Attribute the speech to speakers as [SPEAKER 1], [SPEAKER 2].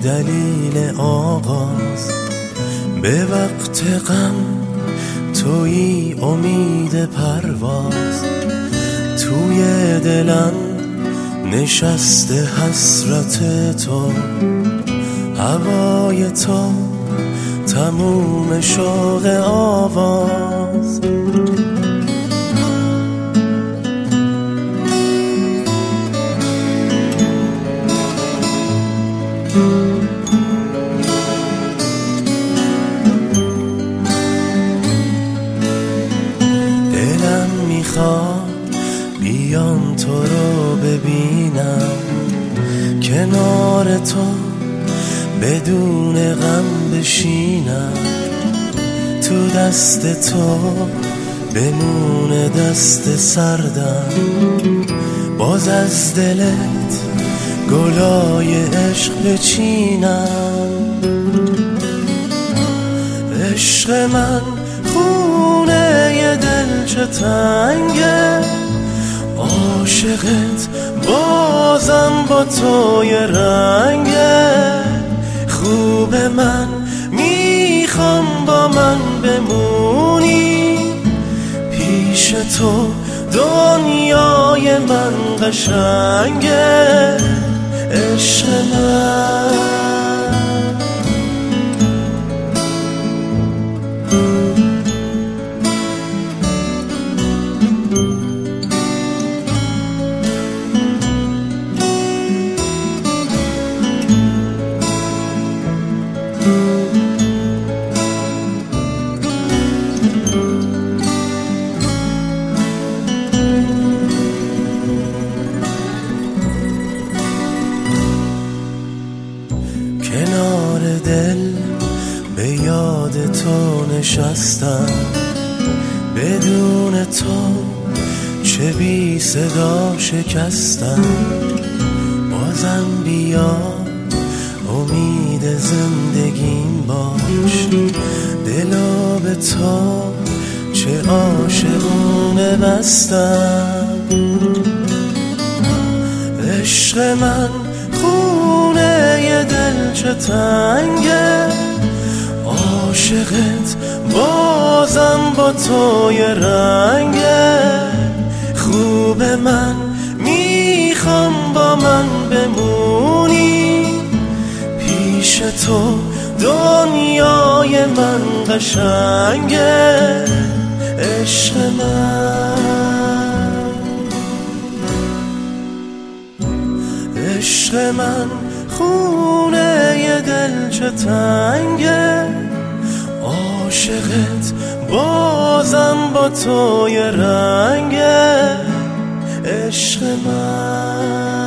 [SPEAKER 1] دلیل آغاز. به وقت غم تویی امید پرواز. توی دلم نشسته حسرت تو، هوای تو تموم شوق آواز. دلم میخواد بیام تو رو ببینم، کنار تو بدون غم بشینم. تو دست تو بمونه دست سردم، باز از دلت گلای عشق بچینم. عشق من خونه ی دل چه تنگه، عاشقت بازم با تو یه رنگه. خوب من میخوام با من بمونی، پیش تو دنیای من قشنگه. عشق من کنار دل به یاد تو نشستم، بدون تو چه بی صدا شکستم. بازم بیا امید زندگیم باش، دلو به تو چه عاشقونه بستم. عشق من خونه ی دل چه تنگه، عاشقت بازم با تو یه رنگه. خوب من میخوام با من بمونی، پیش تو دنیای من قشنگه. عشق من، عشق من خونه ی دل چه تنگه، عاشقت بازم با تو یه رنگه. عشق من